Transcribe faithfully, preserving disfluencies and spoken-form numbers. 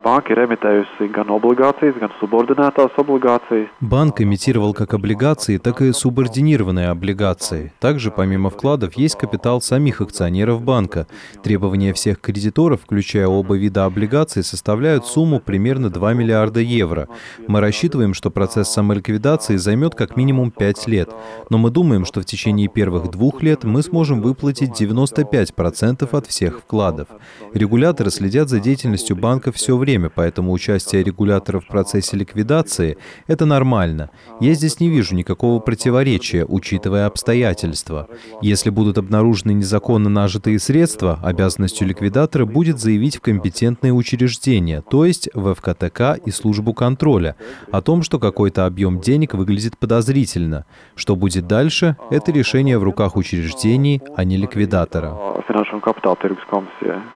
Банк эмитировал как облигации, так и субординированные облигации. Также, помимо вкладов, есть капитал самих акционеров банка. Требования всех кредиторов, включая оба вида облигаций, составляют сумму примерно два миллиарда евро. Мы рассчитываем, что процесс самоликвидации займет как минимум пять лет. Но мы думаем, что в течение первых двух лет мы сможем выплатить девяносто пять процентов от всех вкладов. Регуляторы следят за деятельностью банка все время, поэтому участие регулятора в процессе ликвидации – это нормально. Я здесь не вижу никакого противоречия, учитывая обстоятельства. Если будут обнаружены незаконно нажитые средства, обязанностью ликвидатора будет заявить в компетентные учреждения, то есть в эф ка тэ ка и службу контроля, о том, что какой-то объем денег выглядит подозрительно. Что будет дальше – это решение в руках учреждений, а не ликвидатора.